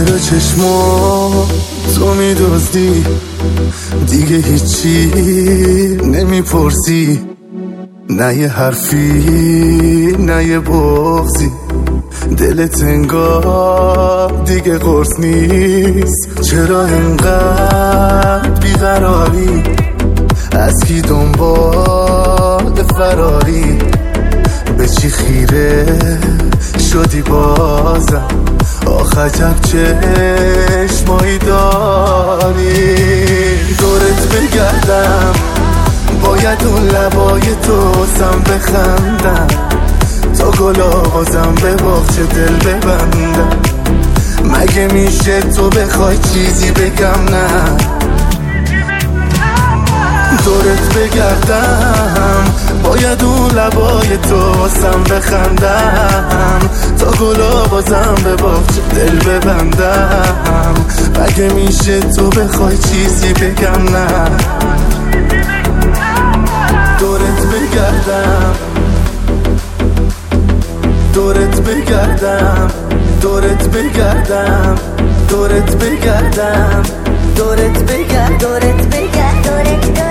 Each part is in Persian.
چرا چشما تو میدزدی دیگه هیچی نمیپرسی، نه یه حرفی نه یه بغضی، دلت انگار دیگه قرص نیست. چرا انقدر بیقراری؟ از کی دنبال فراری؟ به چی خیره شدی بازم؟ آخ عجب چشمایی داری. دورت بگردم باید اون لبای تو سم بخندم، تا گلا بازم به باغچه دل ببندم. مگه میشه تو بخوای چیزی بگم نه؟ دورت بگردم باید اون لبای تو سم بخندم، تا گلا بازم به باغچه دل ببندم. مگه میشه تو بخوای چیزی بگم نه؟ دورت بگردم دورت بگردم دورت بگردم دورت بگردم دورت بگردم دورت بگردم دورت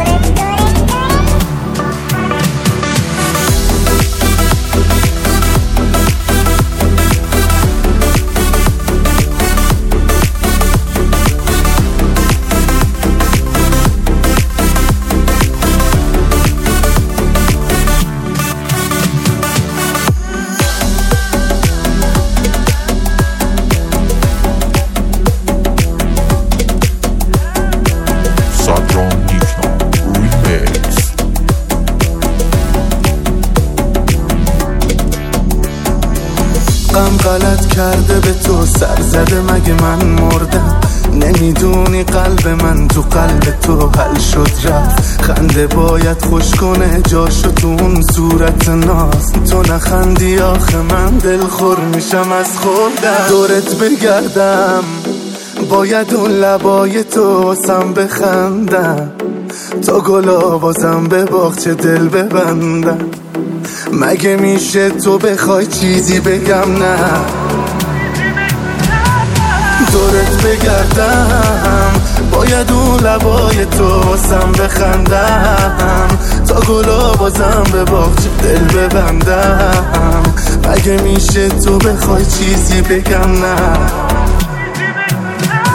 غم غلط کرده به تو سر زده، مگه من مردم؟ نمیدونی قلب من تو قلب تو حل شد رفت. خنده باید خوش کنه جاشو تو اون صورت ناز، تو نخندی آخه من دلخور میشم از خودم. دورت بگردم باید اون لبای تو سم بخندم، تا گلا بازم به باغچه دل ببندم. مگه میشه تو بخوای چیزی بگم نه؟ دورت بگردم باید اون لبای تو سم بخندم، تا گلا بازم به باغچه دل ببندم. مگه میشه تو بخوای چیزی بگم نه؟